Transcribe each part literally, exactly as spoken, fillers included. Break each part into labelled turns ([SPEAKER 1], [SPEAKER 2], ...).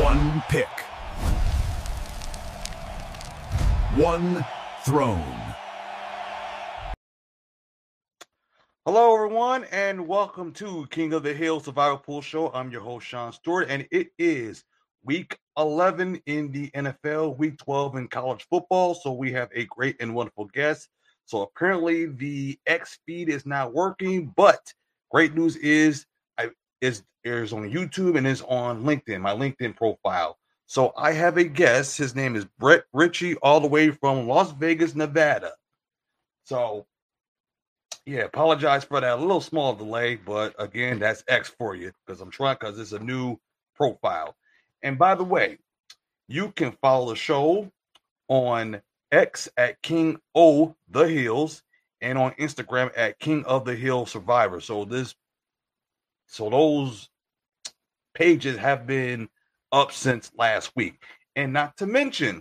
[SPEAKER 1] One pick. One throne.
[SPEAKER 2] Hello, everyone, and welcome to King of the Hill Survival Pool Show. I'm your host, Sean Stewart, and it is week eleven in the N F L, week twelve in college football. So we have a great and wonderful guest. So apparently the X feed is not working, but great news is I is is on YouTube and is on LinkedIn, my LinkedIn profile. So I have a guest. His name is Brett Ritchie, all the way from Las Vegas, Nevada. So yeah, apologize for that a little small delay, but again, that's X for you because I'm trying because it's a new profile. And by the way, you can follow the show on X at King O the Hills and on Instagram at King of the Hill Survivor. So this, so those pages have been up since last week, and not to mention,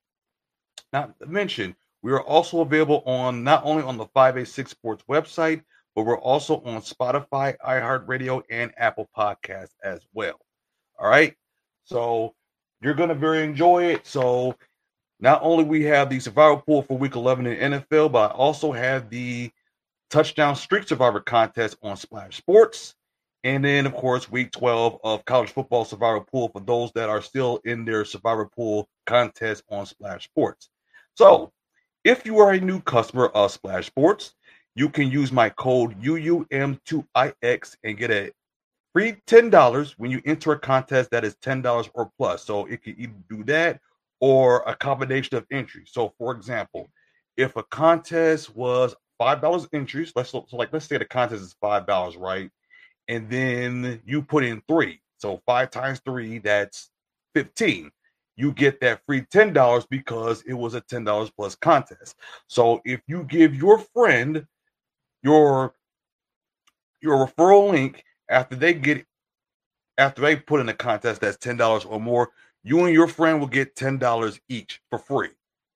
[SPEAKER 2] not to mention. We are also available on not only on the five eighty-six Sports website, but we're also on Spotify, iHeartRadio, and Apple Podcasts as well. All right. So you're going to very enjoy it. So not only we have the Survivor Pool for Week eleven in the N F L, but I also have the Touchdown Streak Survivor contest on Splash Sports. And then, of course, Week twelve of College Football Survivor Pool for those that are still in their Survivor Pool contest on Splash Sports. So if you are a new customer of Splash Sports, you can use my code U U M two I X and get a free ten dollars when you enter a contest that is ten dollars or plus. So it can either do that or a combination of entries. So, for example, if a contest was five dollars entries, let's so like let's say the contest is five dollars, right? And then you put in three. So five times three, that's fifteen. You get that free ten dollars because it was a ten dollars plus contest. So if you give your friend your your referral link after they get after they put in a contest that's ten dollars or more, you and your friend will get ten dollars each for free.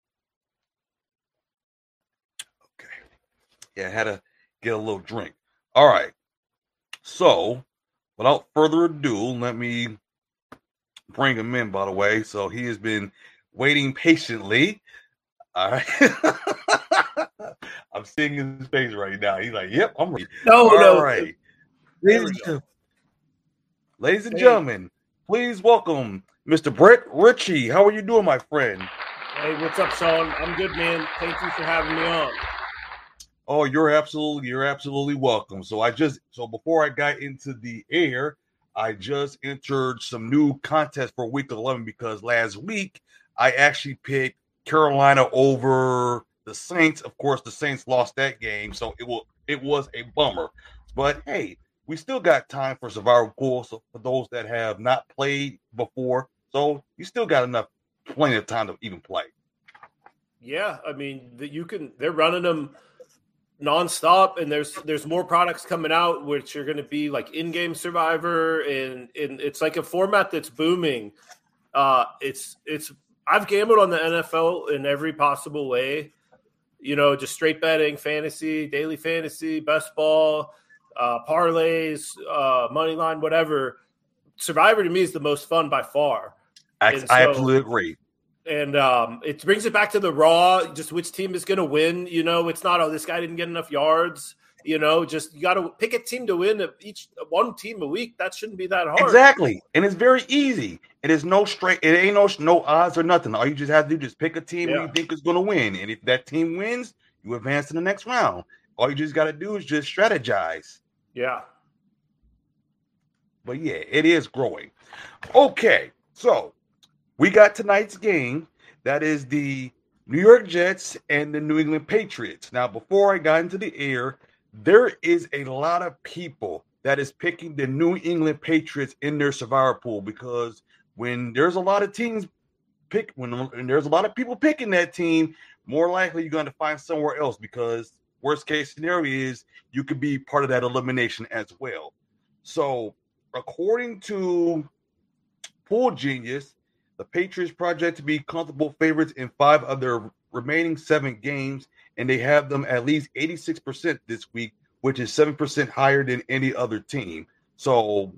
[SPEAKER 2] Okay. Yeah, I had to get a little drink. All right. So without further ado, let me bring him in, by the way. So he has been waiting patiently. All right. I'm seeing his face right now. He's like, yep, I'm ready.
[SPEAKER 3] No,
[SPEAKER 2] All
[SPEAKER 3] no.
[SPEAKER 2] right.
[SPEAKER 3] Ladies, and
[SPEAKER 2] Ladies and
[SPEAKER 3] hey.
[SPEAKER 2] gentlemen, please welcome Mister Brett Ritchie. How are you doing, my friend?
[SPEAKER 3] Hey, what's up, Sean? I'm good, man. Thank you for having me on.
[SPEAKER 2] Oh, you're absolutely, you're absolutely welcome. So I just, so before I got into the air, I just entered some new contests for week eleven because last week I actually picked Carolina over the Saints. Of course, the Saints lost that game, so it will it was a bummer. But hey, we still got time for Survivor Pool. So for those that have not played before, so you still got enough, plenty of time to even play.
[SPEAKER 3] Yeah, I mean, the, you can. They're running them nonstop, and there's there's more products coming out, which are going to be like in-game Survivor, and, and it's like a format that's booming. Uh, it's it's I've gambled on the N F L in every possible way, you know, just straight betting, fantasy, daily fantasy, best ball, uh, parlays, uh, money line, whatever. Survivor to me is the most fun by far.
[SPEAKER 2] I,
[SPEAKER 3] And
[SPEAKER 2] I
[SPEAKER 3] so-
[SPEAKER 2] absolutely agree.
[SPEAKER 3] And um, it brings it back to the raw, just which team is going to win. You know, it's not, oh, this guy didn't get enough yards. You know, just you got to pick a team to win each one team a week. That shouldn't be that hard.
[SPEAKER 2] Exactly. And it's very easy. It is no straight, it ain't no no odds or nothing. All you just have to do is just pick a team
[SPEAKER 3] Yeah.
[SPEAKER 2] who you think is going to win. And if that team wins, you advance to the next round. All you just got to do is just strategize.
[SPEAKER 3] Yeah.
[SPEAKER 2] But yeah, it is growing. Okay. So we got tonight's game. That is the New York Jets and the New England Patriots. Now, before I got into the air, there is a lot of people that is picking the New England Patriots in their Survivor Pool because when there's a lot of teams pick, when, when there's a lot of people picking that team, more likely you're going to find somewhere else because worst case scenario is you could be part of that elimination as well. So, according to Pool Genius, the Patriots project to be comfortable favorites in five of their remaining seven games, and they have them at least eighty-six percent this week, which is seven percent higher than any other team. So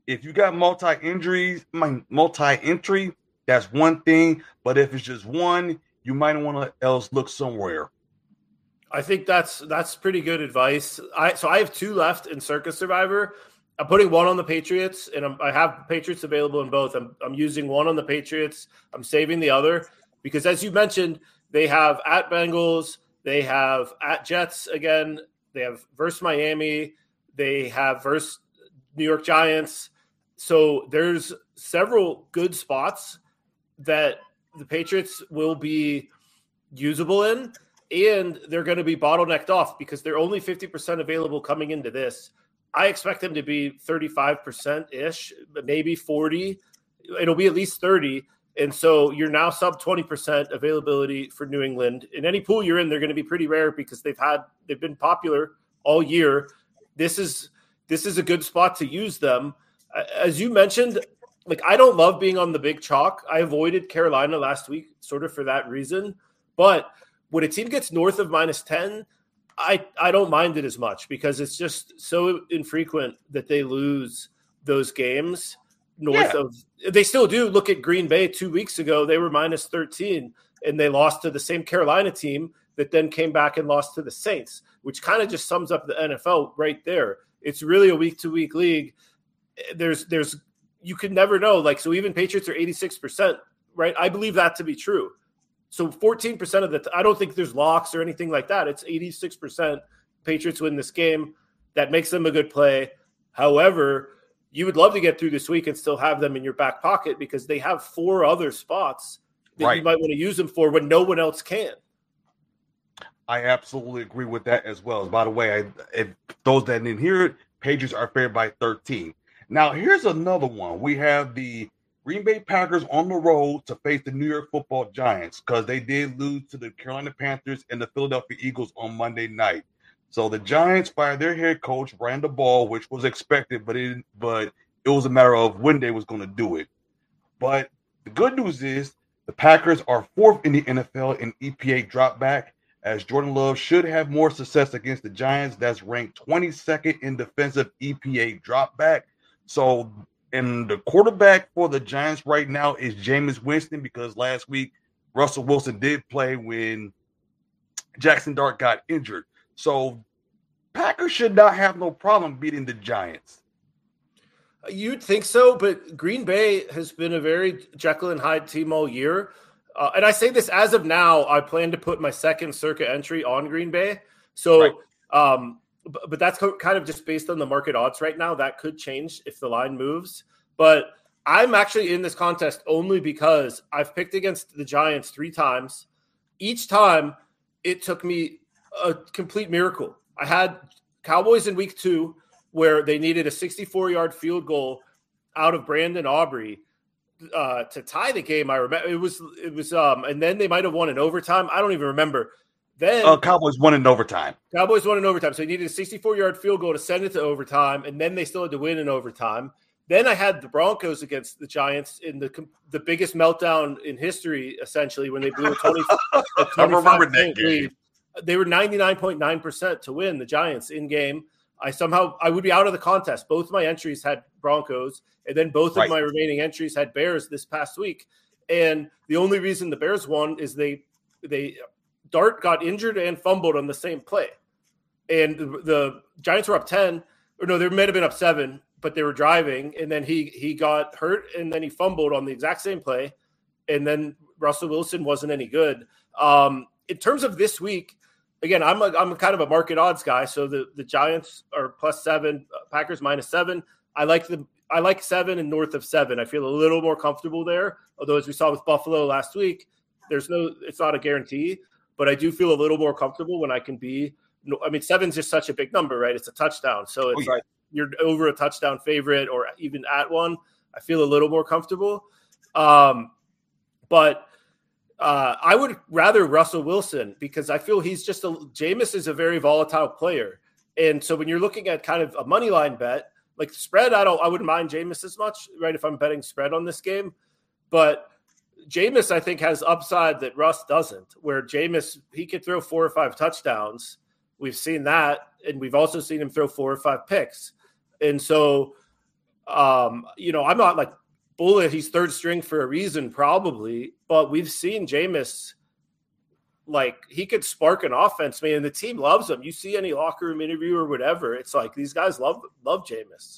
[SPEAKER 2] if you got multi-injuries, multi-entry, that's one thing. But if it's just one, you might want to else look somewhere.
[SPEAKER 3] I think that's that's pretty good advice. I so I have two left in Circus Survivor. I'm putting one on the Patriots, and I'm, I have Patriots available in both. I'm I'm using one on the Patriots. I'm saving the other because, as you mentioned, they have at Bengals, they have at Jets again, they have versus Miami, they have versus New York Giants. So there's several good spots that the Patriots will be usable in, and they're going to be bottlenecked off because they're only fifty percent available coming into this. I expect them to be thirty-five percent-ish, maybe forty. It'll be at least thirty. And so you're now sub twenty percent availability for New England. In any pool you're in, they're going to be pretty rare because they've had they've been popular all year. This is this is a good spot to use them. As you mentioned, like I don't love being on the big chalk. I avoided Carolina last week sort of for that reason. But when a team gets north of minus ten, I, I don't mind it as much because it's just so infrequent that they lose those games north yeah. of – they still do. Look at Green Bay two weeks ago. They were minus thirteen, and they lost to the same Carolina team that then came back and lost to the Saints, which kind of just sums up the N F L right there. It's really a week-to-week league. There's there's you can never know. Like so, even Patriots are eighty-six percent, right? I believe that to be true. So fourteen percent of the – I don't think there's locks or anything like that. It's eighty-six percent Patriots win this game. That makes them a good play. However, you would love to get through this week and still have them in your back pocket because they have four other spots that right. you might want to use them for when no one else can.
[SPEAKER 2] I absolutely agree with that as well. By the way, I, if those that didn't hear it, Patriots are favored by thirteen. Now, here's another one. We have the Green Bay Packers on the road to face the New York Football Giants because they did lose to the Carolina Panthers and the Philadelphia Eagles on Monday night. So the Giants fired their head coach, Randall Ball, which was expected, but it but it was a matter of when they was going to do it. But the good news is the Packers are fourth in the N F L in E P A dropback, as Jordan Love should have more success against the Giants. That's ranked twenty-second in defensive E P A dropback. So, and the quarterback for the Giants right now is Jameis Winston because last week Russell Wilson did play when Jackson Dart got injured. So Packers should not have no problem beating the Giants.
[SPEAKER 3] You'd think so, but Green Bay has been a very Jekyll and Hyde team all year. Uh, and I say this as of now, I plan to put my second circuit entry on Green Bay. So, right. um, but, but that's co- kind of just based on the market odds right now. That could change if the line moves. But I'm actually in this contest only because I've picked against the Giants three times. Each time it took me a complete miracle. I had Cowboys in week two where they needed a sixty-four-yard field goal out of Brandon Aubrey uh, to tie the game. I remember it was it was um, and then they might have won in overtime. I don't even remember. Then
[SPEAKER 2] uh, Cowboys won in overtime.
[SPEAKER 3] Cowboys won in overtime, so they needed a sixty-four-yard field goal to send it to overtime, and then they still had to win in overtime. Then I had the Broncos against the Giants in the the biggest meltdown in history, essentially, when they blew a twenty. a
[SPEAKER 2] I remember that game.
[SPEAKER 3] Lead. They were ninety-nine point nine percent to win the Giants in game. I somehow I would be out of the contest. Both my entries had Broncos, and then both right. of my remaining entries had Bears this past week. And the only reason the Bears won is they they Dart got injured and fumbled on the same play. And the, the Giants were up ten, or no, they might have been up seven, but they were driving, and then he he got hurt, and then he fumbled on the exact same play, and then Russell Wilson wasn't any good. Um, in terms of this week, again, I'm a, I'm a kind of a market odds guy. So the, the Giants are plus seven, Packers minus seven. I like the I like seven and north of seven. I feel a little more comfortable there. Although as we saw with Buffalo last week, there's no it's not a guarantee, but I do feel a little more comfortable when I can be. I mean, seven's just such a big number, right? It's a touchdown, so it's oh, yeah. like you're over a touchdown favorite or even at one. I feel a little more comfortable, um, but. Uh, I would rather Russell Wilson because I feel he's just a Jameis is a very volatile player. And so when you're looking at kind of a money line bet, like spread, I don't, I wouldn't mind Jameis as much, right? If I'm betting spread on this game, but Jameis, I think has upside that Russ doesn't, where Jameis, he could throw four or five touchdowns. We've seen that. And we've also seen him throw four or five picks. And so Um, you know, I'm not like bullet. He's third string for a reason, probably, but we've seen Jameis, like, he could spark an offense, man. And the team loves him. You see any locker room interview or whatever, it's like these guys love love Jameis.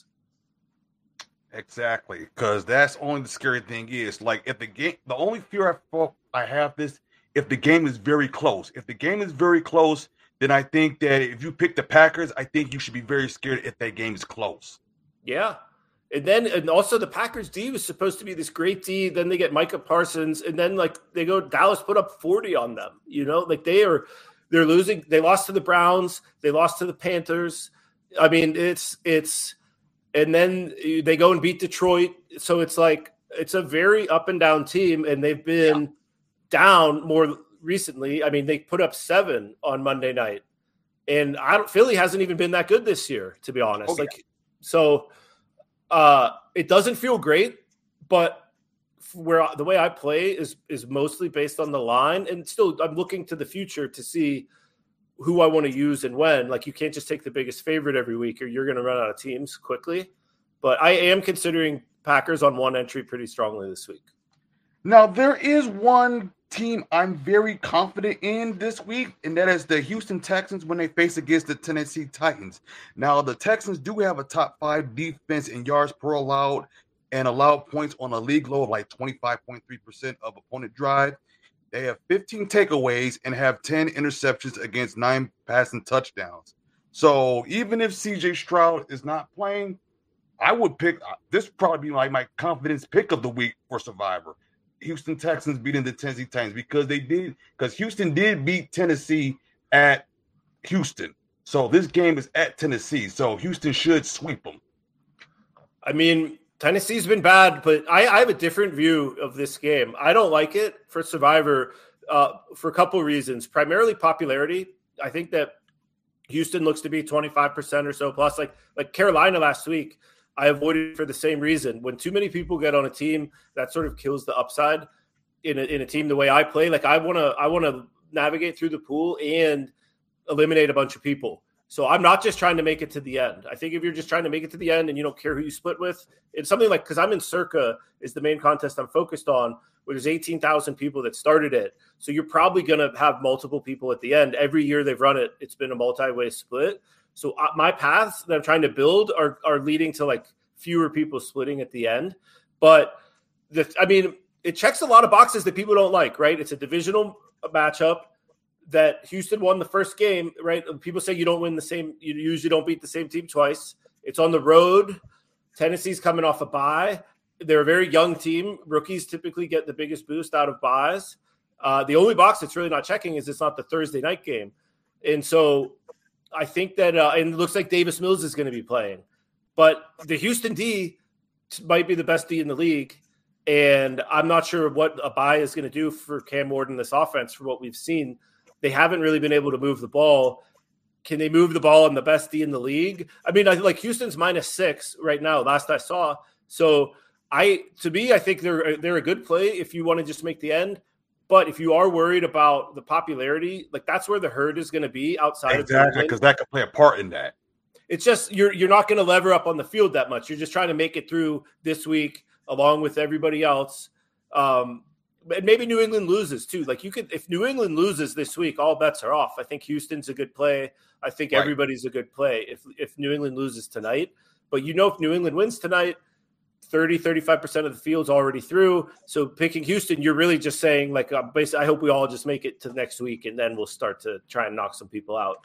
[SPEAKER 2] Exactly, because that's only the scary thing is, like, if the game, the only fear I I have this, if the game is very close. If the game is very close, then I think that if you pick the Packers, I think you should be very scared if that game is close.
[SPEAKER 3] Yeah. And then, and also the Packers D was supposed to be this great D. Then they get Micah Parsons, and then like they go, Dallas put up forty on them. You know, like they are, they're losing. They lost to the Browns. They lost to the Panthers. I mean, it's it's, and then they go and beat Detroit. So it's like it's a very up and down team, and they've been yeah. down more recently. I mean, they put up seven on Monday night, and I don't. Philly hasn't even been that good this year, to be honest. Okay. Like so. Uh, it doesn't feel great, but where the way I play is is mostly based on the line, and still I'm looking to the future to see who I want to use and when. Like you can't just take the biggest favorite every week, or you're going to run out of teams quickly. But I am considering Packers on one entry pretty strongly this week.
[SPEAKER 2] Now there is one team I'm very confident in this week, and that is the Houston Texans when they face against the Tennessee Titans. Now, the Texans do have a top five defense in yards per allowed and allowed points on a league low of like twenty-five point three percent of opponent drive. They have fifteen takeaways and have ten interceptions against nine passing touchdowns. So even if C J Stroud is not playing, I would pick – this would probably be like my confidence pick of the week for Survivor. Houston Texans beating the Tennessee Titans because they did because Houston did beat Tennessee at Houston. So this game is at Tennessee. So Houston should sweep them.
[SPEAKER 3] I mean, Tennessee's been bad, but I, I have a different view of this game. I don't like it for Survivor uh, for a couple of reasons. Primarily popularity. I think that Houston looks to be twenty-five percent or so plus. Like like Carolina last week, I avoided for the same reason. When too many people get on a team, that sort of kills the upside in a, in a team the way I play. Like I want to I want to navigate through the pool and eliminate a bunch of people. So I'm not just trying to make it to the end. I think if you're just trying to make it to the end and you don't care who you split with, it's something like, because I'm in Circa is the main contest I'm focused on, where there's eighteen thousand people that started it. So you're probably going to have multiple people at the end. Every year they've run it, it's been a multi-way split. So uh, my paths that I'm trying to build are are leading to like fewer people splitting at the end. But the, I mean, it checks a lot of boxes that people don't like, right? It's a divisional matchup that Houston won the first game, right? People say you don't win the same, you usually don't beat the same team twice. It's on the road. Tennessee's coming off a bye. They're a very young team. Rookies typically get the biggest boost out of buys. Uh, the only box that's really not checking is it's not the Thursday night game. And so I think that, uh, and it looks like Davis Mills is going to be playing. But the Houston D might be the best D in the league. And I'm not sure what a bye is going to do for Cam Ward in this offense from what we've seen. They haven't really been able to move the ball. Can they move the ball on the best D in the league? I mean, I like Houston's minus six right now, last I saw. So I, to me, I think they're, they're a good play if you want to just make the end. But if you are worried about the popularity, like that's where the herd is going to be outside
[SPEAKER 2] exactly,
[SPEAKER 3] of Exactly,
[SPEAKER 2] because that could play a part in that.
[SPEAKER 3] It's just you're you're not going to lever up on the field that much. You're just trying to make it through this week along with everybody else. Um, and maybe New England loses too. Like you could, if New England loses this week, all bets are off. I think Houston's a good play. I think
[SPEAKER 2] right.
[SPEAKER 3] everybody's a good play if if New England loses tonight. But you know, if New England wins tonight, thirty, thirty-five percent of the field's already through. So picking Houston, you're really just saying like, uh, basically, I hope we all just make it to next week, and then we'll start to try and knock some people out.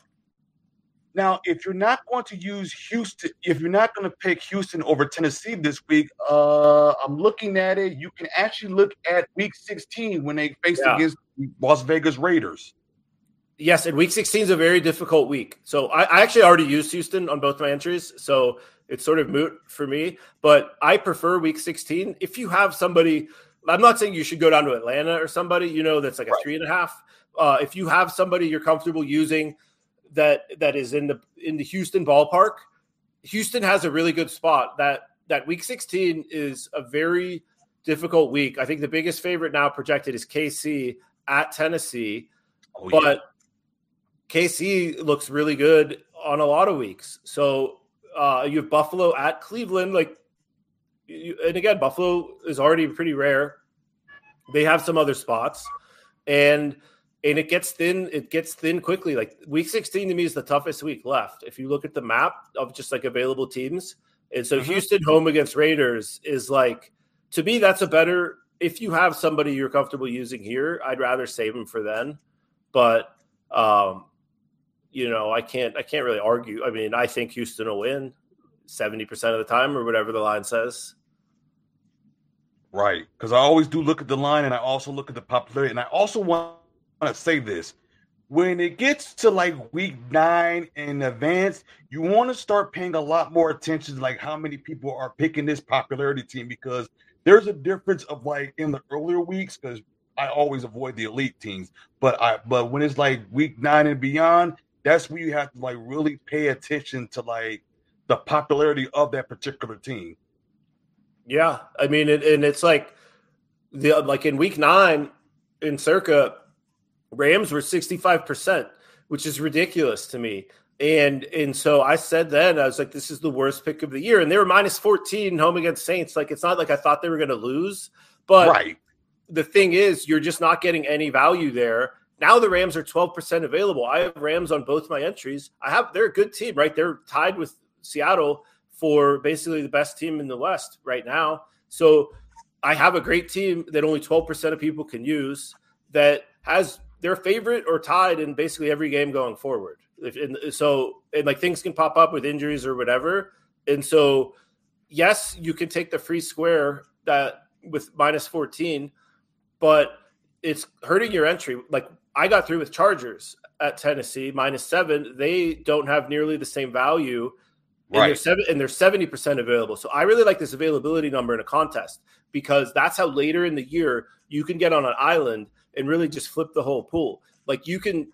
[SPEAKER 2] Now, if you're not going to use Houston, if you're not going to pick Houston over Tennessee this week, uh, I'm looking at it. You can actually look at week sixteen when they face yeah. against Las Vegas Raiders.
[SPEAKER 3] Yes, and week sixteen is a very difficult week. So I, I actually already used Houston on both my entries, so it's sort of moot for me. But I prefer week sixteen. If you have somebody, I'm not saying you should go down to Atlanta or somebody, you know, that's like a right. three and a half. Uh, if you have somebody you're comfortable using that that is in the in the Houston ballpark, Houston has a really good spot. That that week sixteen is a very difficult week. I think the biggest favorite now projected is K C at Tennessee, oh, but yeah. K C looks really good on a lot of weeks. So uh, you have Buffalo at Cleveland. Like you, and again, Buffalo is already pretty rare. They have some other spots, and and it gets thin. It gets thin quickly. Like week sixteen to me is the toughest week left. If you look at the map of just like available teams, and so mm-hmm. Houston home against Raiders is like, to me, that's a better. If you have somebody you're comfortable using here, I'd rather save them for then. But um, you know, I can't. I can't really argue. I mean, I think Houston will win seventy percent of the time, or whatever the line says.
[SPEAKER 2] Right, because I always do look at the line, and I also look at the popularity, and I also want to say this: when it gets to like week nine in advance, you want to start paying a lot more attention to like how many people are picking this popularity team, because there's a difference of like in the earlier weeks, because I always avoid the elite teams, but I but when it's like week nine and beyond, that's where you have to like really pay attention to like the popularity of that particular team.
[SPEAKER 3] Yeah, I mean, it, and it's like the like in week nine in Circa, Rams were sixty-five percent, which is ridiculous to me. And and so I said then, I was like, this is the worst pick of the year. And they were minus fourteen home against Saints. Like, it's not like I thought they were going to lose. But
[SPEAKER 2] right.
[SPEAKER 3] The thing is, you're just not getting any value there. Now the Rams are twelve percent available. I have Rams on both my entries. I have They're a good team, right? They're tied with Seattle for basically the best team in the West right now. So I have a great team that only twelve percent of people can use that has their favorite or tied in basically every game going forward. If, and so, and like things can pop up with injuries or whatever. And so, yes, you can take the free square that with minus fourteen, but it's hurting your entry. Like I got through with Chargers at Tennessee minus seven. They don't have nearly the same value. And,
[SPEAKER 2] right.
[SPEAKER 3] they're seven, and they're seventy percent available. So I really like this availability number in a contest, because that's how later in the year you can get on an island and really just flip the whole pool. Like you can,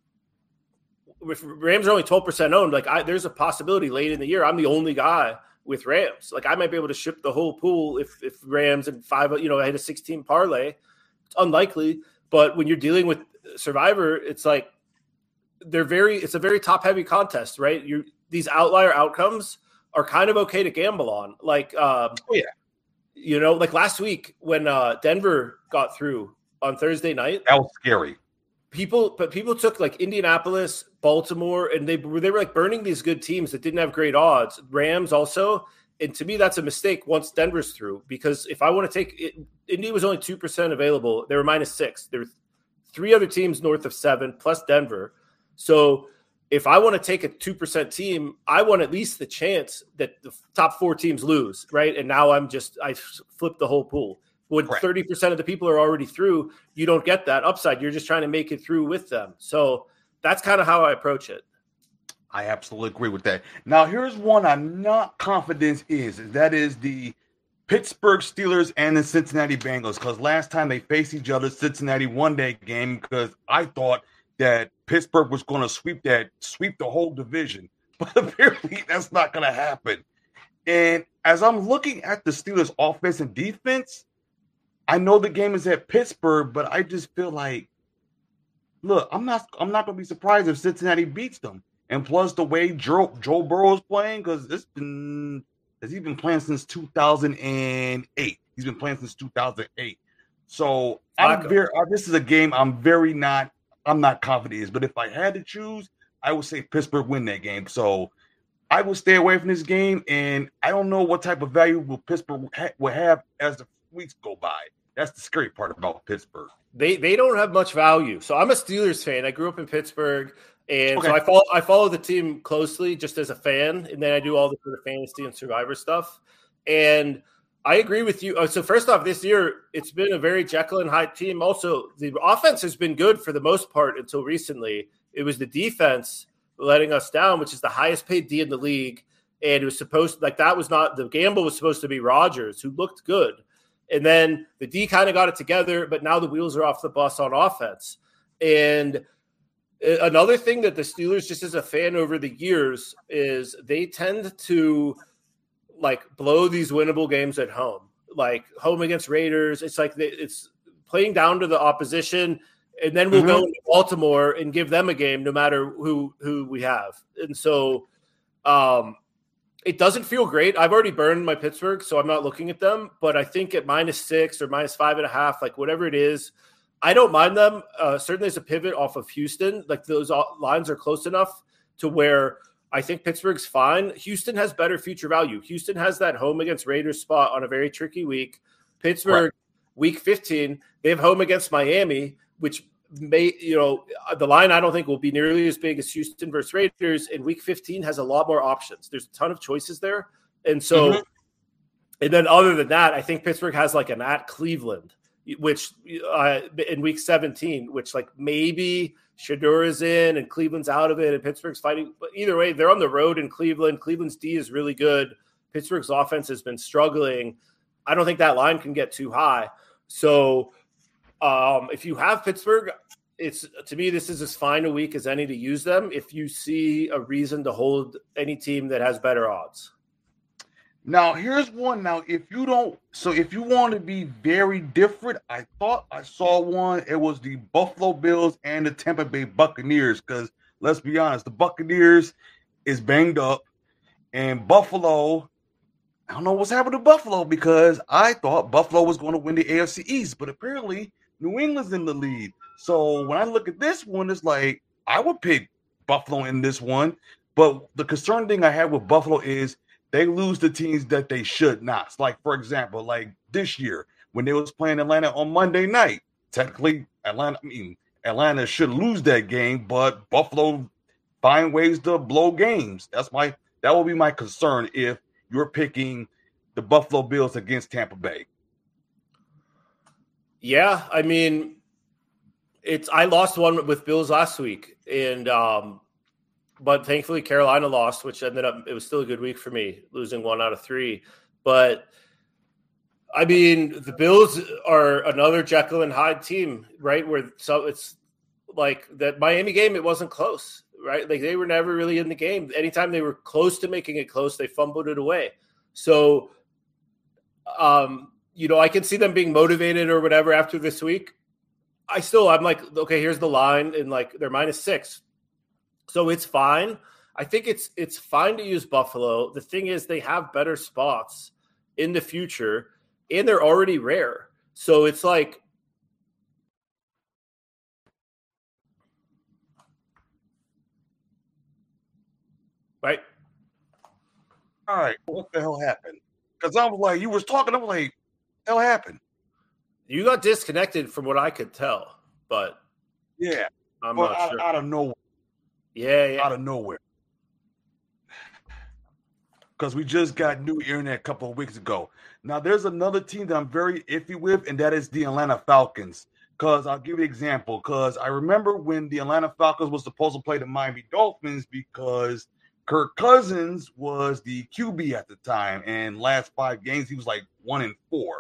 [SPEAKER 3] if Rams are only twelve percent owned, like I, there's a possibility late in the year I'm the only guy with Rams. Like I might be able to ship the whole pool if if Rams and five, you know, I had a sixteen parlay. It's unlikely, but when you're dealing with Survivor, it's like they're very, it's a very top heavy contest, right? You these outlier outcomes are kind of okay to gamble on. Like, um,
[SPEAKER 2] oh yeah,
[SPEAKER 3] you know, like last week when uh, Denver got through on Thursday night,
[SPEAKER 2] that was scary.
[SPEAKER 3] People, but people took like Indianapolis, Baltimore, and they they were like burning these good teams that didn't have great odds. Rams also, and to me that's a mistake once Denver's through, because if I want to take it, Indy was only two percent available. They were minus six. There were three other teams north of seven plus Denver. So if I want to take a two percent team, I want at least the chance that the top four teams lose, right? And now I'm just I flipped the whole pool. When Correct. thirty percent of the people are already through, you don't get that upside. You're just trying to make it through with them. So that's kind of how I approach it.
[SPEAKER 2] I absolutely agree with that. Now, here's one I'm not confident is, is that is the Pittsburgh Steelers and the Cincinnati Bengals, because last time they faced each other, Cincinnati won that game because I thought that Pittsburgh was going to sweep that, sweep the whole division. But apparently that's not going to happen. And as I'm looking at the Steelers' offense and defense, I know the game is at Pittsburgh, but I just feel like, look, I'm not I'm not going to be surprised if Cincinnati beats them. And plus the way Joe, Joe Burrow is playing, because it's been has he been playing since two thousand eight. He's been playing since two thousand eight. So I'm very, uh, this is a game I'm very not I'm not confident in. But if I had to choose, I would say Pittsburgh win that game. So I will stay away from this game, and I don't know what type of value will Pittsburgh ha- will have as the weeks go by. That's the scary part about Pittsburgh.
[SPEAKER 3] They they don't have much value. So I'm a Steelers fan. I grew up in Pittsburgh, and okay. so I follow I follow the team closely just as a fan, and then I do all the sort of fantasy and Survivor stuff. And I agree with you. So first off, this year it's been a very Jekyll and Hyde team. Also, the offense has been good for the most part until recently. It was the defense letting us down, which is the highest paid D in the league. And it was supposed like that was not the gamble was supposed to be Rodgers, who looked good. And then the D kind of got it together, but now the wheels are off the bus on offense. And another thing that the Steelers, just as a fan over the years, is they tend to like blow these winnable games at home, like home against Raiders. It's like they, it's playing down to the opposition. And then we'll mm-hmm. go into Baltimore and give them a game no matter who, who we have. And so, um, it doesn't feel great. I've already burned my Pittsburgh, so I'm not looking at them. But I think at minus six or minus five and a half, like whatever it is, I don't mind them. Uh, certainly as a pivot off of Houston, like those lines are close enough to where I think Pittsburgh's fine. Houston has better future value. Houston has that home against Raiders spot on a very tricky week. Pittsburgh, right. Week fifteen, they have home against Miami, which may, you know, the line I don't think will be nearly as big as Houston versus Raiders. And week fifteen has a lot more options. There's a ton of choices there. And so, mm-hmm. and then other than that, I think Pittsburgh has like an at Cleveland, which uh, in week seventeen, which like maybe Shedeur is in and Cleveland's out of it and Pittsburgh's fighting. But either way, they're on the road in Cleveland. Cleveland's D is really good. Pittsburgh's offense has been struggling. I don't think that line can get too high. So um, if you have Pittsburgh, it's to me, this is as fine a week as any to use them if you see a reason to hold any team that has better odds.
[SPEAKER 2] Now, here's one. Now, if you don't, so if you want to be very different, I thought I saw one. It was the Buffalo Bills and the Tampa Bay Buccaneers. Because let's be honest, the Buccaneers is banged up, and Buffalo, I don't know what's happened to Buffalo because I thought Buffalo was going to win the A F C East, but apparently New England's in the lead. So when I look at this one, it's like I would pick Buffalo in this one. But the concern thing I have with Buffalo is they lose the teams that they should not. Like, for example, like this year when they was playing Atlanta on Monday night, technically Atlanta, I mean, Atlanta should lose that game, but Buffalo find ways to blow games. That's my, that will be my concern if you're picking the Buffalo Bills against Tampa Bay.
[SPEAKER 3] Yeah. I mean, it's, I lost one with Bills last week and, um, but thankfully Carolina lost, which ended up, it was still a good week for me, losing one out of three. But I mean, the Bills are another Jekyll and Hyde team, right? Where so it's like that Miami game, it wasn't close, right? Like they were never really in the game. Anytime they were close to making it close, they fumbled it away. So, um, you know, I can see them being motivated or whatever after this week. I still, I'm like, okay, here's the line, and like they're minus six. So it's fine. I think it's it's fine to use Buffalo. The thing is they have better spots in the future, and they're already rare. So it's like right.
[SPEAKER 2] All right, what the hell happened? Because I was like, you was talking, I'm like, what the hell happened?
[SPEAKER 3] You got disconnected from what I could tell, but
[SPEAKER 2] yeah,
[SPEAKER 3] I'm
[SPEAKER 2] but
[SPEAKER 3] not
[SPEAKER 2] out,
[SPEAKER 3] sure.
[SPEAKER 2] out of nowhere.
[SPEAKER 3] Yeah, yeah.
[SPEAKER 2] Out of nowhere. Because we just got new internet a couple of weeks ago. Now, there's another team that I'm very iffy with, and that is the Atlanta Falcons. Because I'll give you an example. Because I remember when the Atlanta Falcons was supposed to play the Miami Dolphins because Kirk Cousins was the Q B at the time. And last five games, he was like one and four.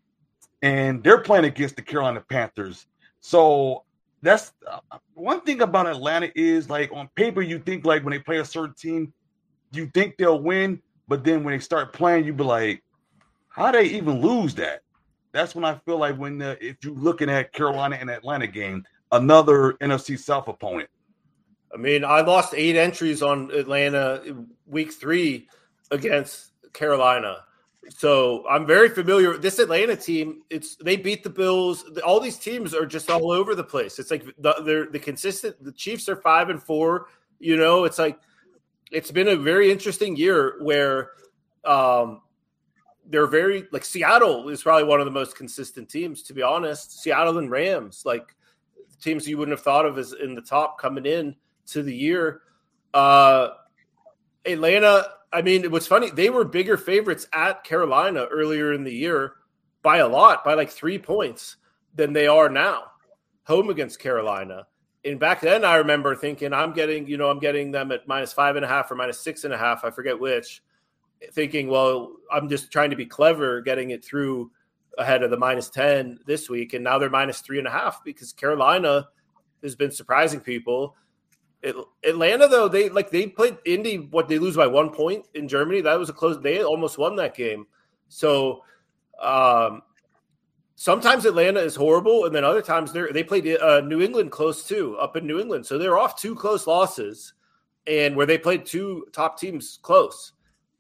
[SPEAKER 2] And they're playing against the Carolina Panthers. So that's uh, one thing about Atlanta is like on paper, you think like when they play a certain team, you think they'll win. But then when they start playing, you be like, how they even lose that? That's when I feel like when uh, if you're looking at Carolina and Atlanta game, another N F C South opponent.
[SPEAKER 3] I mean, I lost eight entries on Atlanta week three against Carolina. So I'm very familiar with this Atlanta team. It's they beat the Bills. All these teams are just all over the place. It's like the, they're the consistent. The Chiefs are five and four. You know, it's like it's been a very interesting year where um, they're very like Seattle is probably one of the most consistent teams. To be honest, Seattle and Rams, like teams you wouldn't have thought of as in the top coming in to the year. Uh, Atlanta. I mean, what's funny, they were bigger favorites at Carolina earlier in the year by a lot, by like three points than they are now, home against Carolina. And back then I remember thinking I'm getting, you know, I'm getting them at minus five and a half or minus six and a half. I forget which, thinking, well, I'm just trying to be clever getting it through ahead of the minus ten this week. And now they're minus three and a half because Carolina has been surprising people. Atlanta, though, they like they played Indy. What they lose by one point in Germany. That was a close. They almost won that game. So um, sometimes Atlanta is horrible, and then other times they they played uh, New England close too, up in New England. So they're off two close losses, and where they played two top teams close.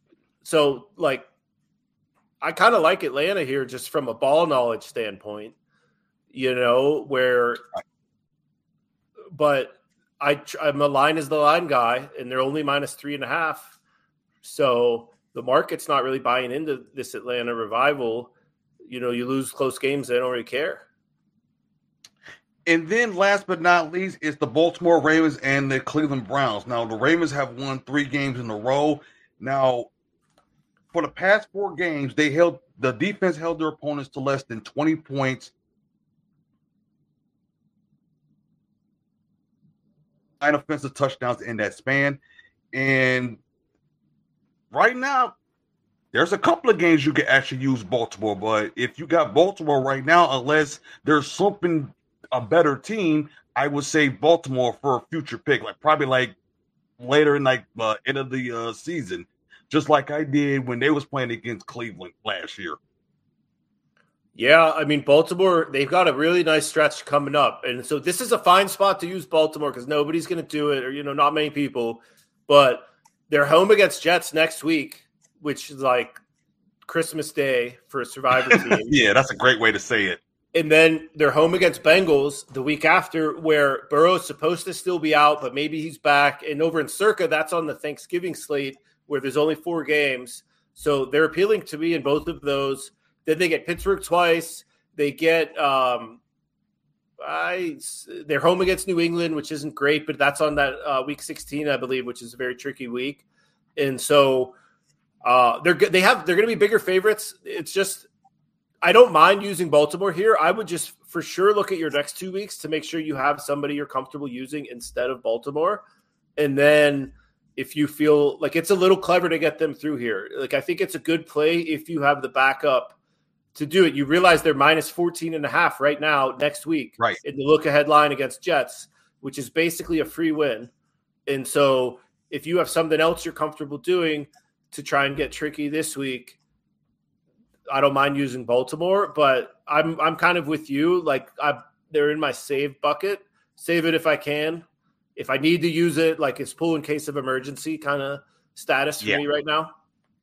[SPEAKER 3] So, like, I kind of like Atlanta here just from a ball knowledge standpoint, you know, where – but I, I'm a line is the line guy, and they're only minus three and a half. So the market's not really buying into this Atlanta Revival. You know, you lose close games, they don't really care.
[SPEAKER 2] And then last but not least is the Baltimore Ravens and the Cleveland Browns. Now, the Ravens have won three games in a row. Now, for the past four games, they held the defense held their opponents to less than twenty points. Nine offensive touchdowns in that span. And right now, there's a couple of games you can actually use Baltimore, but if you got Baltimore right now, unless there's something a better team, I would say Baltimore for a future pick, like probably like later in like uh, end of the uh, season, just like I did when they was playing against Cleveland last year.
[SPEAKER 3] Yeah, I mean, Baltimore, they've got a really nice stretch coming up. And so this is a fine spot to use Baltimore because nobody's going to do it, or, you know, not many people. But they're home against Jets next week, which is like Christmas Day for a Survivor team.
[SPEAKER 2] Yeah, that's a great way to say it.
[SPEAKER 3] And then they're home against Bengals the week after, where Burrow's supposed to still be out, but maybe he's back. And over in Circa, that's on the Thanksgiving slate where there's only four games. So they're appealing to me in both of those. Then they get Pittsburgh twice. They get um, I they're home against New England, which isn't great, but that's on that uh, week sixteen, I believe, which is a very tricky week. And so uh, they're they have they're going to be bigger favorites. It's just I don't mind using Baltimore here. I would just for sure look at your next two weeks to make sure you have somebody you're comfortable using instead of Baltimore. And then if you feel like it's a little clever to get them through here, like I think it's a good play if you have the backup to do it. You realize they're minus fourteen and a half right now next week.
[SPEAKER 2] Right.
[SPEAKER 3] In the look ahead line against Jets, which is basically a free win. And so if you have something else you're comfortable doing to try and get tricky this week, I don't mind using Baltimore, but I'm I'm kind of with you. Like I they're in my save bucket. Save it if I can. If I need to use it, like it's pull in case of emergency kind of status for
[SPEAKER 2] yeah.
[SPEAKER 3] me right now.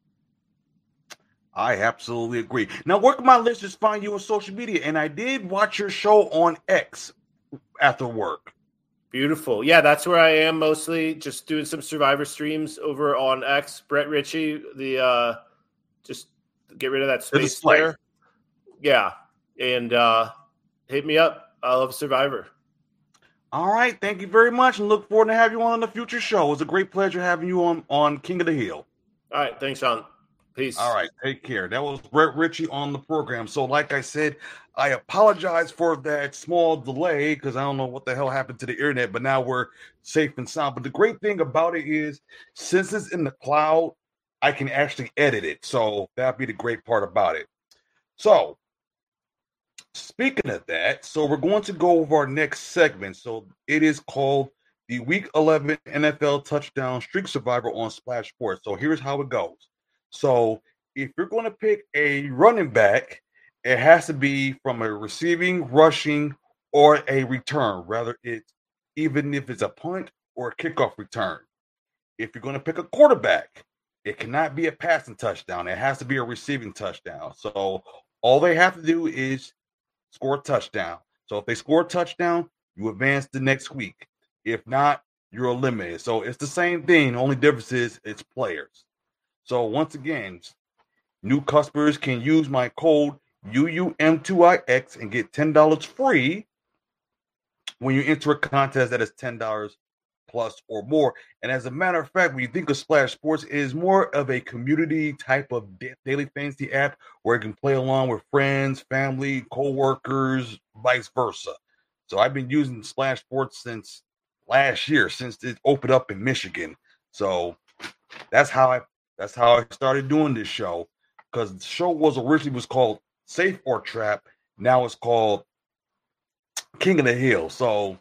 [SPEAKER 2] I absolutely agree. Now, where can my listeners find you on social media? And I did watch your show on X after work.
[SPEAKER 3] Beautiful. Yeah, that's where I am mostly, just doing some Survivor streams over on X. Brett Ritchie, the uh, just get rid of that space there. Yeah, and uh, hit me up. I love Survivor.
[SPEAKER 2] All right. Thank you very much, and look forward to having you on the future show. It was a great pleasure having you on, on King of the Hill.
[SPEAKER 3] All right. Thanks, Sean. Peace.
[SPEAKER 2] All right, take care. That was Brett Ritchie on the program. So, like I said, I apologize for that small delay because I don't know what the hell happened to the internet, but now we're safe and sound. But the great thing about it is, since it's in the cloud, I can actually edit it. So that'd be the great part about it. So, speaking of that, so we're going to go over our next segment. So it is called the Week eleven N F L Touchdown Streak Survivor on Splash Sports. So here's how it goes. So if you're going to pick a running back, it has to be from a receiving, rushing, or a return. Rather, it's even if it's a punt or a kickoff return. If you're going to pick a quarterback, it cannot be a passing touchdown. It has to be a receiving touchdown. So all they have to do is score a touchdown. So if they score a touchdown, you advance the next week. If not, you're eliminated. So it's the same thing. The only difference is it's players. So once again, new customers can use my code U U M two I X and get ten dollars free when you enter a contest that is ten dollars plus or more. And as a matter of fact, when you think of Splash Sports, it is more of a community type of daily fantasy app where you can play along with friends, family, co-workers, vice versa. So I've been using Splash Sports since last year, since it opened up in Michigan. So that's how I That's how I started doing this show, because the show was originally was called Safe or Trap. Now it's called King of the Hill. So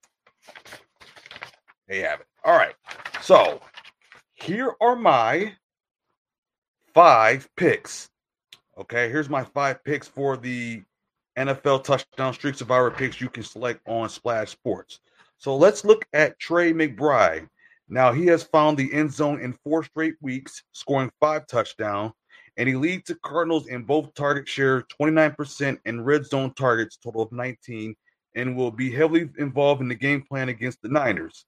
[SPEAKER 2] there you have it. All right. So here are my five picks. Okay, here's my five picks for the N F L Touchdown Streak Survivor picks you can select on Splash Sports. So let's look at Trey McBride. Now, he has found the end zone in four straight weeks, scoring five touchdowns, and he leads the Cardinals in both target share, twenty-nine percent, and red zone targets, total of nineteen, and will be heavily involved in the game plan against the Niners.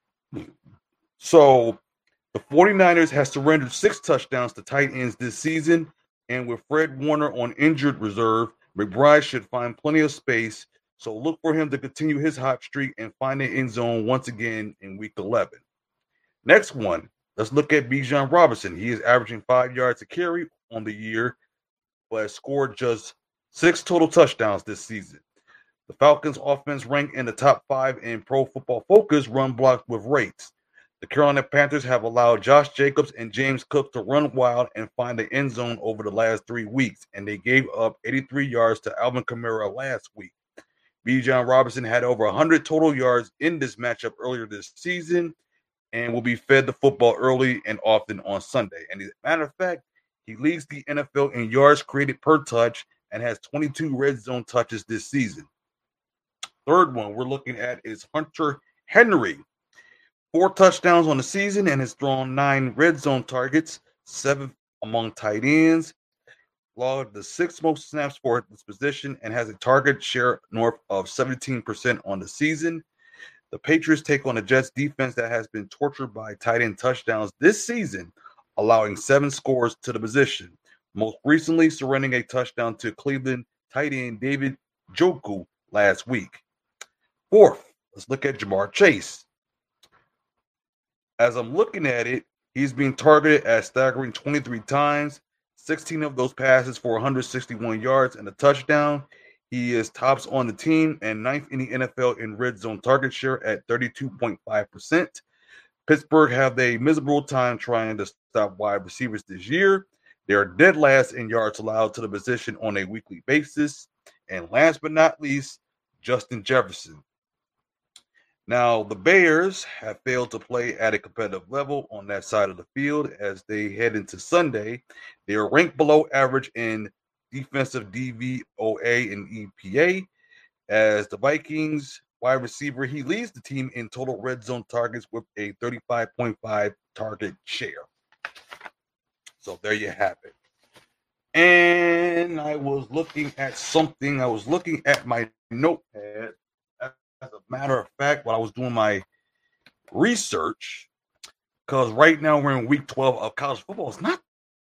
[SPEAKER 2] So, the 49ers has surrendered six touchdowns to tight ends this season, and with Fred Warner on injured reserve, McBride should find plenty of space. So look for him to continue his hot streak and find the end zone once again in week eleven. Next one, let's look at Bijan Robinson. He is averaging five yards a carry on the year, but has scored just six total touchdowns this season. The Falcons' offense ranked in the top five in Pro Football Focus run block with rates. The Carolina Panthers have allowed Josh Jacobs and James Cook to run wild and find the end zone over the last three weeks, and they gave up eighty-three yards to Alvin Kamara last week. Bijan Robinson had over one hundred total yards in this matchup earlier this season and will be fed the football early and often on Sunday. And as a matter of fact, he leads the N F L in yards created per touch and has twenty-two red zone touches this season. Third one we're looking at is Hunter Henry. Four touchdowns on the season and has thrown nine red zone targets, seventh among tight ends, logged the sixth most snaps for this position, and has a target share north of seventeen percent on the season. The Patriots take on a Jets defense that has been tortured by tight end touchdowns this season, allowing seven scores to the position, most recently surrendering a touchdown to Cleveland tight end David Njoku last week. Fourth, let's look at Jamar Chase. As I'm looking at it, he's being targeted at staggering twenty-three times, sixteen of those passes for one hundred sixty-one yards and a touchdown. He is tops on the team and ninth in the N F L in red zone target share at thirty-two point five percent. Pittsburgh have a miserable time trying to stop wide receivers this year. They are dead last in yards allowed to the position on a weekly basis. And last but not least, Justin Jefferson. Now, the Bears have failed to play at a competitive level on that side of the field as they head into Sunday. They are ranked below average in defensive D V O A and E P A. As the Vikings wide receiver, he leads the team in total red zone targets with a thirty-five point five target share. So there you have it. And I was looking at something. I was looking at my notepad. As a matter of fact, while I was doing my research, because right now we're in week twelve of college football. It's not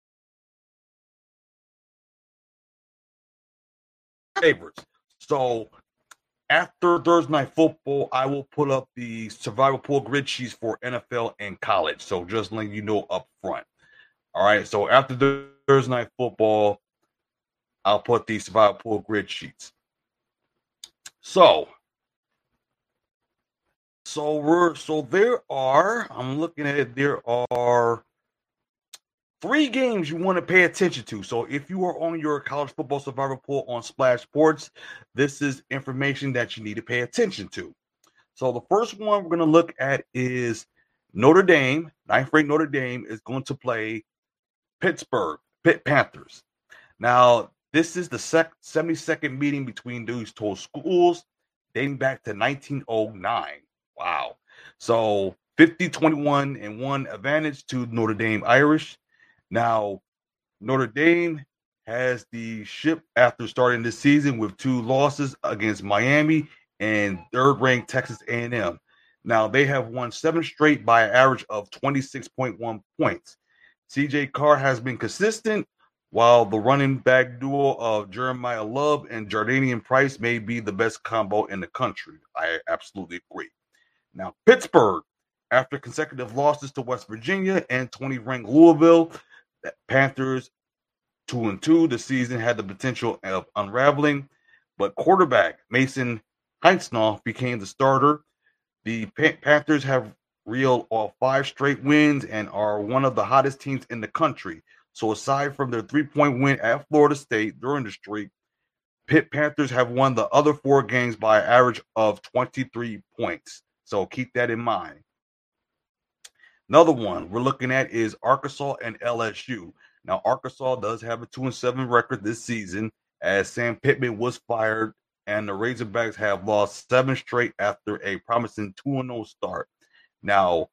[SPEAKER 2] favorites. So after Thursday Night Football, I will put up the survival pool grid sheets for N F L and college. So just letting you know up front. All right. So after the Thursday Night Football, I'll put the survival pool grid sheets. So, so we're so there are. I'm looking at it. There are three games you want to pay attention to. So if you are on your college football survival pool on Splash Sports, this is information that you need to pay attention to. So the first one we're going to look at is Notre Dame. Ninth ranked Notre Dame is going to play Pittsburgh Pitt Panthers. Now, this is the sec- seventy-second meeting between these two schools dating back to nineteen oh nine. Wow. So fifty, twenty-one, and one advantage to Notre Dame Irish. Now, Notre Dame has the ship after starting this season with two losses against Miami and third-ranked Texas A and M. Now, they have won seven straight by an average of twenty-six point one points. C J Carr has been consistent, while the running back duo of Jeremiah Love and Jardinian Price may be the best combo in the country. I absolutely agree. Now, Pittsburgh, after consecutive losses to West Virginia and twentieth-ranked Louisville, the Panthers two and two. The season had the potential of unraveling, but quarterback Mason Heinznoff became the starter. The Panthers have reeled off five straight wins and are one of the hottest teams in the country. So aside from their three-point win at Florida State during the streak, Pitt Panthers have won the other four games by an average of twenty-three points. So keep that in mind. Another one we're looking at is Arkansas and L S U. Now, Arkansas does have a two and seven record this season as Sam Pittman was fired, and the Razorbacks have lost seven straight after a promising two and oh start. Now,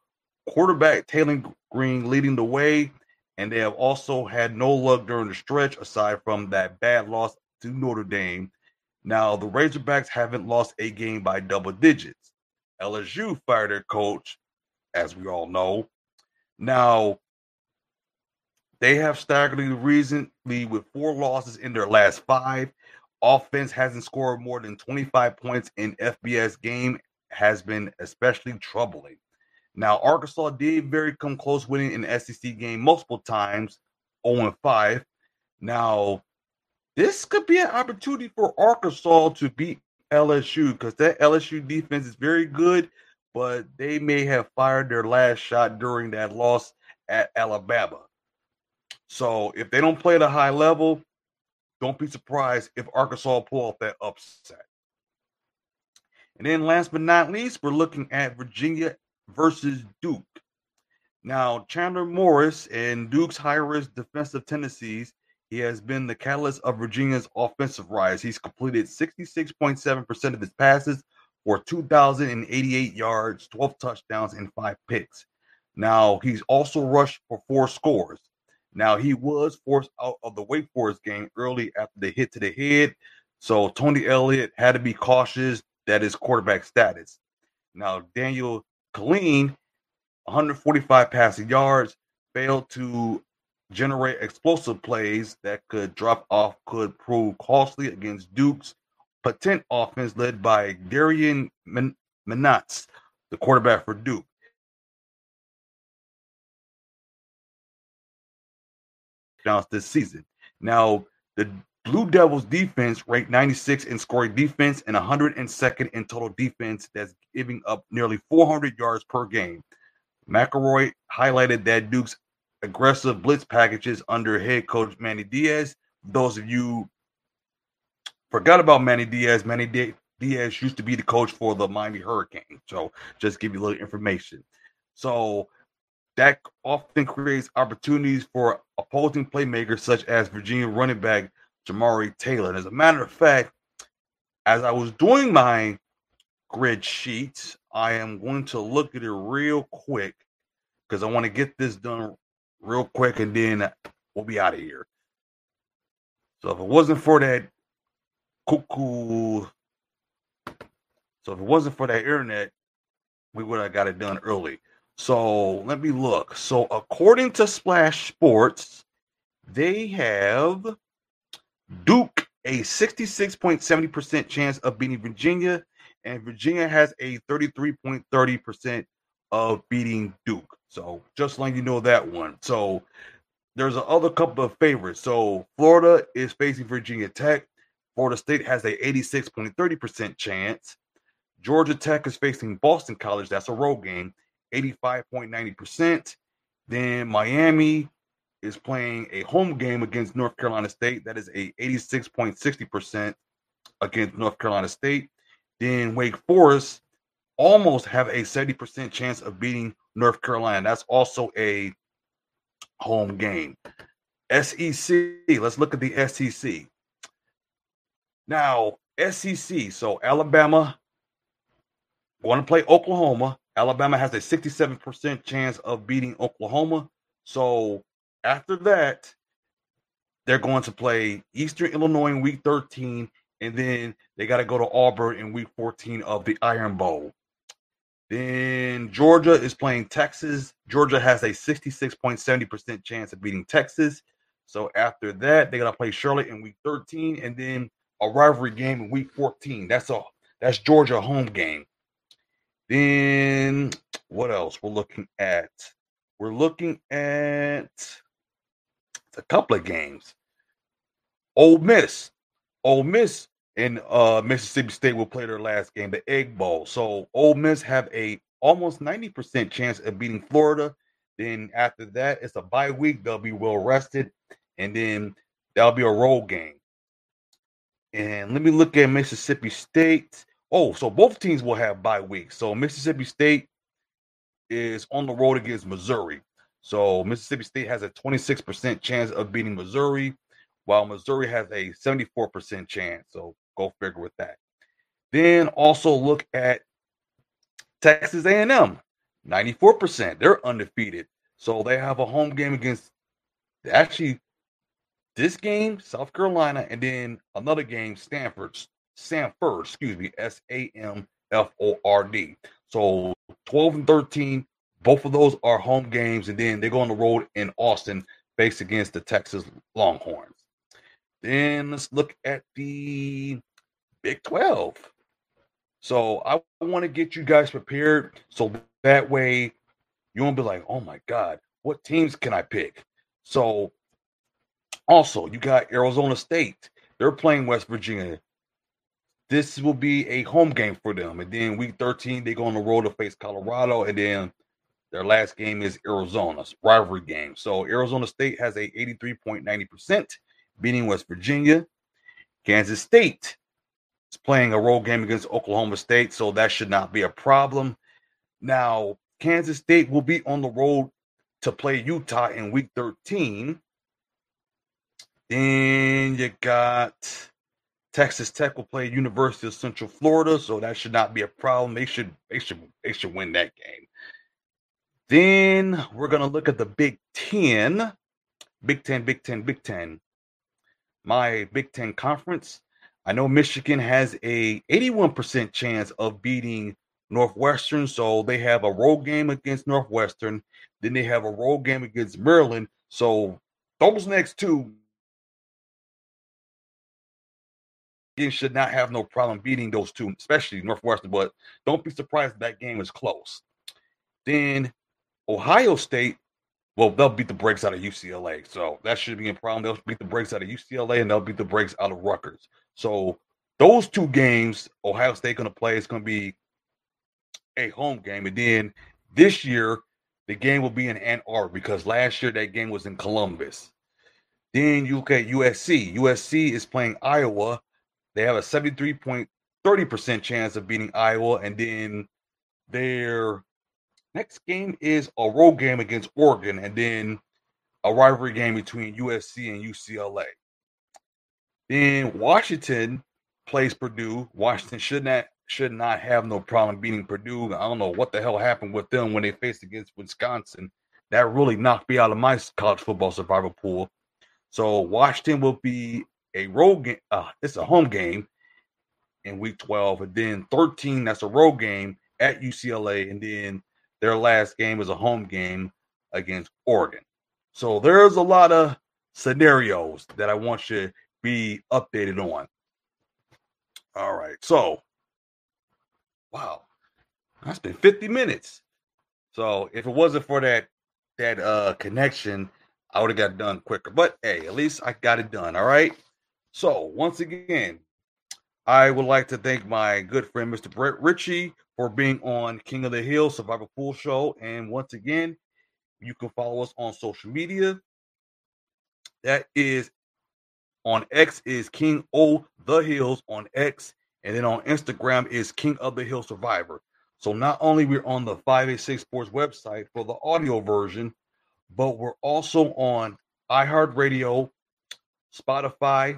[SPEAKER 2] quarterback Taylor Green leading the way, and they have also had no luck during the stretch aside from that bad loss to Notre Dame. Now, the Razorbacks haven't lost a game by double digits. L S U fired their coach, as we all know. Now, they have staggeringly recently with four losses in their last five. Offense hasn't scored more than twenty-five points in F B S game, has been especially troubling. Now, Arkansas did very come close winning an S E C game multiple times, oh and five. Now, this could be an opportunity for Arkansas to beat L S U because that L S U defense is very good, but they may have fired their last shot during that loss at Alabama. So if they don't play at a high level, don't be surprised if Arkansas pull off that upset. And then last but not least, we're looking at Virginia versus Duke. Now, Chandler Morris and Duke's high-risk defensive tendencies, he has been the catalyst of Virginia's offensive rise. He's completed sixty-six point seven percent of his passes for two thousand eighty-eight yards, twelve touchdowns, and five picks. Now, he's also rushed for four scores. Now, he was forced out of the Wake Forest game early after the hit to the head, so Tony Elliott had to be cautious that his quarterback status. Now, Daniel Killeen, one hundred forty-five passing yards, failed to generate explosive plays that could drop off, could prove costly against Duke's potent offense led by Darian Minotz, the quarterback for Duke. This season. Now, the Blue Devils defense ranked ninety-sixth in scoring defense and one hundred second in total defense, that's giving up nearly four hundred yards per game. McElroy highlighted that Duke's aggressive blitz packages under head coach Manny Diaz. Those of you forgot about Manny Diaz, Manny Diaz used to be the coach for the Miami Hurricane. So just give you a little information. So that often creates opportunities for opposing playmakers such as Virginia running back Jamari Taylor. And as a matter of fact, as I was doing my grid sheets, I am going to look at it real quick because I want to get this done real quick and then we'll be out of here. So if it wasn't for that cuckoo, so if it wasn't for that internet, we would have got it done early. So let me look. So according to Splash Sports, they have Duke a sixty-six point seven zero percent chance of beating Virginia, and Virginia has a thirty-three point three zero percent of beating Duke. So just letting you know that one. So there's a other couple of favorites. So Florida is facing Virginia Tech. Florida State has a eighty-six point three zero percent chance. Georgia Tech is facing Boston College. That's a road game. eighty-five point nine zero percent. Then Miami is playing a home game against North Carolina State. That is a eighty-six point six zero percent against North Carolina State. Then Wake Forest almost have a seventy percent chance of beating North Carolina. That's also a home game. S E C, let's look at the S E C. Now, S E C, so Alabama going to play Oklahoma. Alabama has a sixty-seven percent chance of beating Oklahoma. So after that, they're going to play Eastern Illinois in week thirteen, and then they got to go to Auburn in week fourteen of the Iron Bowl. Then Georgia is playing Texas. Georgia has a sixty-six point seven zero percent chance of beating Texas. So after that, they got to play Charlotte in week thirteen, and then a rivalry game in week fourteen. That's a that's Georgia home game. Then what else we're looking at? We're looking at a couple of games. Ole Miss. Ole Miss and uh, Mississippi State will play their last game, the Egg Bowl. So Ole Miss have a almost ninety percent chance of beating Florida. Then after that, it's a bye week. They'll be well rested. And then that'll be a road game. And let me look at Mississippi State. Oh, so both teams will have bye weeks. So Mississippi State is on the road against Missouri. So Mississippi State has a twenty-six percent chance of beating Missouri, while Missouri has a seventy-four percent chance. So go figure with that. Then also look at Texas A and M. ninety-four percent. They're undefeated. So they have a home game against actually this game, South Carolina, and then another game, Stanford, Samford, excuse me, S A M F O R D. So twelve and thirteen, both of those are home games, and then they go on the road in Austin, faced against the Texas Longhorns. Then let's look at the Big twelve. So I want to get you guys prepared so that way you won't be like, oh my God, what teams can I pick? So also, you got Arizona State. They're playing West Virginia. This will be a home game for them. And then week thirteen, they go on the road to face Colorado. And then their last game is Arizona's rivalry game. So Arizona State has a eighty-three point nine zero percent beating West Virginia. Kansas State is playing a road game against Oklahoma State, so that should not be a problem. Now, Kansas State will be on the road to play Utah in week thirteen. Then you got Texas Tech will play University of Central Florida, so that should not be a problem. They should they should they should win that game. Then we're gonna look at the Big Ten, Big Ten, Big Ten, Big Ten. My Big Ten conference. I know Michigan has a eighty-one percent chance of beating Northwestern, so they have a road game against Northwestern. Then they have a road game against Maryland. So those next two should not have no problem beating those two, especially Northwestern, but don't be surprised if that game is close. Then Ohio State, well, they'll beat the brakes out of U C L A, so that shouldn't be a problem. They'll beat the brakes out of U C L A, and they'll beat the brakes out of Rutgers. So those two games Ohio State going to play is going to be a home game. And then this year, the game will be in Ann Arbor because last year that game was in Columbus. Then you look at U S C. U S C is playing Iowa. They have a seventy-three point three zero percent chance of beating Iowa. And then their next game is a road game against Oregon. And then a rivalry game between U S C and U C L A. Then Washington plays Purdue. Washington should not should not have no problem beating Purdue. I don't know what the hell happened with them when they faced against Wisconsin. That really knocked me out of my college football survival pool. So Washington will be a road game. Uh, it's a home game in week twelve. And then thirteen, that's a road game at U C L A. And then their last game is a home game against Oregon. So there's a lot of scenarios that I want you to be updated on. All right. So, wow. That's been fifty minutes. So if it wasn't for that, that uh, connection, I would have got it done quicker. But hey, at least I got it done. All right. So once again, I would like to thank my good friend, Mister Brett Ritchie, for being on King of the Hill Survival Pool Show. And once again, you can follow us on social media. That is on X is King O the Hills on X. And then on Instagram is King of the Hill Survivor. So not only we're on the five eighty-six Sports website for the audio version, but we're also on iHeartRadio, Spotify,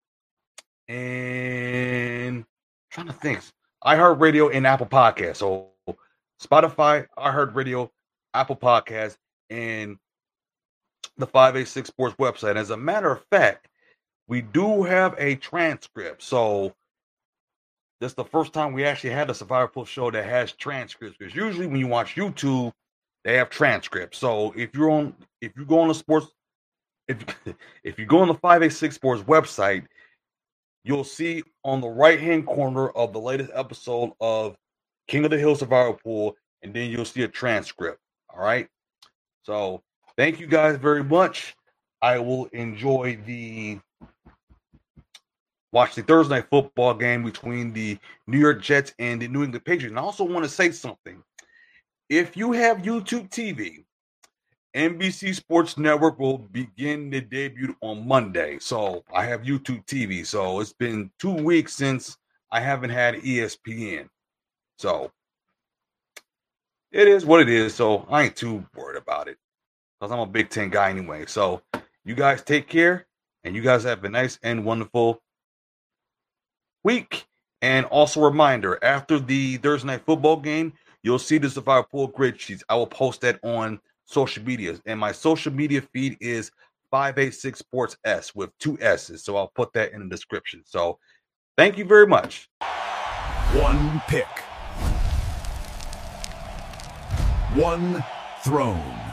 [SPEAKER 2] and I'm trying to think, iHeartRadio and Apple Podcasts. So Spotify, iHeartRadio, Apple Podcasts, and the five eighty-six Sports website. As a matter of fact, we do have a transcript. So this is the first time we actually had a Survivor Pool show that has transcripts. Because usually when you watch YouTube, they have transcripts. So if you're on, if you go on the sports, if if you go on the five eighty-six Sports website, you'll see on the right-hand corner of the latest episode of King of the Hill Survivor Pool, and then you'll see a transcript. All right. So thank you guys very much. I will enjoy the watch the Thursday night football game between the New York Jets and the New England Patriots. And I also want to say something. If you have YouTube T V, N B C Sports Network will begin the debut on Monday. So I have YouTube T V. So it's been two weeks since I haven't had E S P N. So it is what it is. So I ain't too worried about it because I'm a Big Ten guy anyway. So you guys take care, and you guys have a nice and wonderful week. And also a reminder, after the Thursday night football game, you'll see the Survivor Pool grid sheets. I will post that on social media. And my social media feed is five eight six Sports S with two S's. So I'll put that in the description. So thank you very much.
[SPEAKER 1] One pick. One throne.